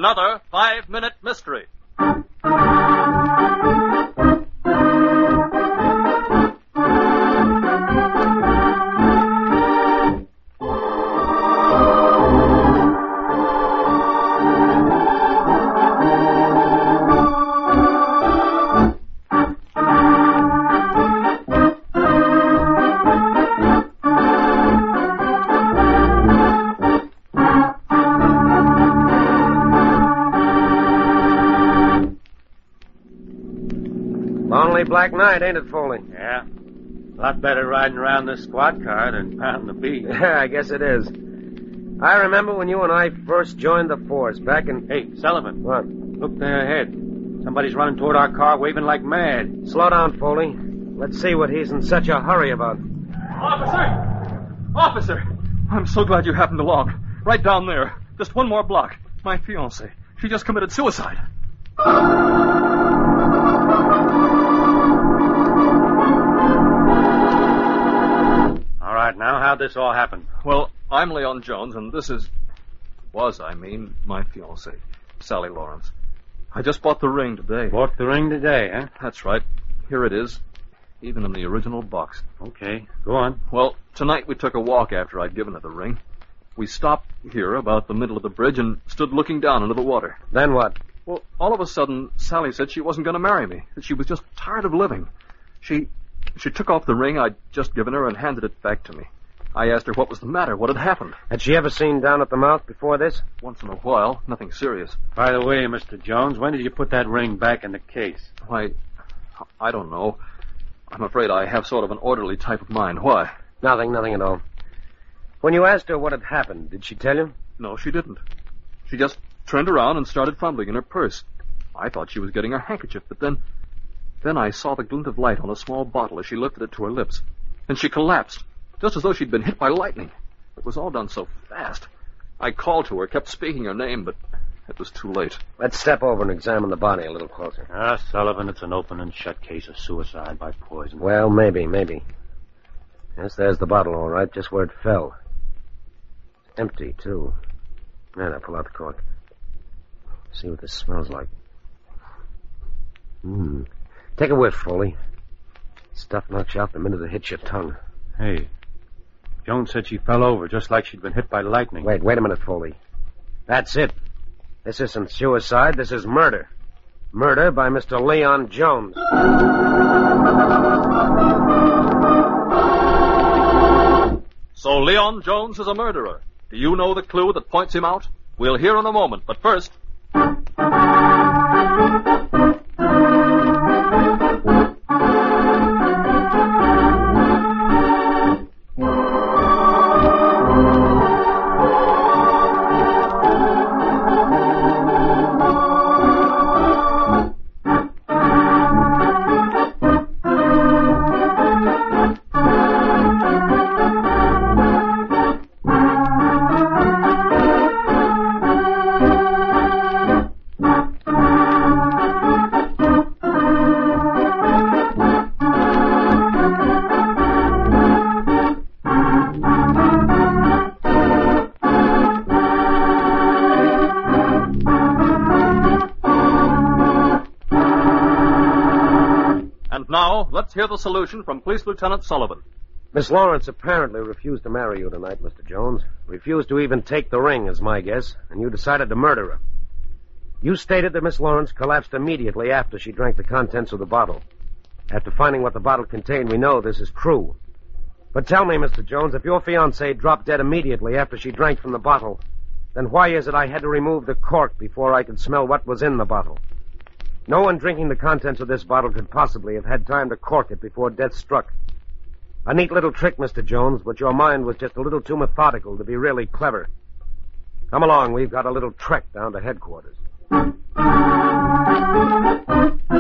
another 5-Minute Mystery. Black night, ain't it, Foley? Yeah. A lot better riding around this squad car than pounding the beat. Yeah, I guess it is. I remember when you and I first joined the force back in... Hey, Sullivan. What? Look there ahead. Somebody's running toward our car, waving like mad. Slow down, Foley. Let's see what he's in such a hurry about. Officer! I'm so glad you happened along. Right down there. Just one more block. My fiancée. She just committed suicide. All right, now, how'd this all happen? Well, I'm Leon Jones, and this was my fiancée, Sally Lawrence. I just bought the ring today. Bought the ring today, huh? That's right. Here it is, even in the original box. Okay, go on. Well, tonight we took a walk after I'd given her the ring. We stopped here about the middle of the bridge and stood looking down into the water. Then what? Well, all of a sudden, Sally said she wasn't going to marry me, that she was just tired of living. She took off the ring I'd just given her and handed it back to me. I asked her what was the matter, what had happened. Had she ever seen down at the mouth before this? Once in a while, nothing serious. By the way, Mr. Jones, when did you put that ring back in the case? Why, I don't know. I'm afraid I have sort of an orderly type of mind. Why? Nothing at all. When you asked her what had happened, did she tell you? No, she didn't. She just turned around and started fumbling in her purse. I thought she was getting her handkerchief, but then I saw the glint of light on a small bottle as she lifted it to her lips. And she collapsed, just as though she'd been hit by lightning. It was all done so fast. I called to her, kept speaking her name, but it was too late. Let's step over and examine the body a little closer. Sullivan, it's an open and shut case of suicide by poison. Well, maybe. Yes, there's the bottle, all right, just where it fell. It's empty, too. Now, pull out the cork. See what this smells like. Take a whiff, Foley. Stuff knocks you out the minute it hits your tongue. Hey, Jones said she fell over just like she'd been hit by lightning. Wait a minute, Foley. That's it. This isn't suicide, this is murder. Murder by Mr. Leon Jones. So Leon Jones is a murderer. Do you know the clue that points him out? We'll hear in a moment, but first... Now, let's hear the solution from Police Lieutenant Sullivan. Miss Lawrence apparently refused to marry you tonight, Mr. Jones. Refused to even take the ring, is my guess, and you decided to murder her. You stated that Miss Lawrence collapsed immediately after she drank the contents of the bottle. After finding what the bottle contained, we know this is true. But tell me, Mr. Jones, if your fiancée dropped dead immediately after she drank from the bottle, then why is it I had to remove the cork before I could smell what was in the bottle? No one drinking the contents of this bottle could possibly have had time to cork it before death struck. A neat little trick, Mr. Jones, but your mind was just a little too methodical to be really clever. Come along, we've got a little trek down to headquarters.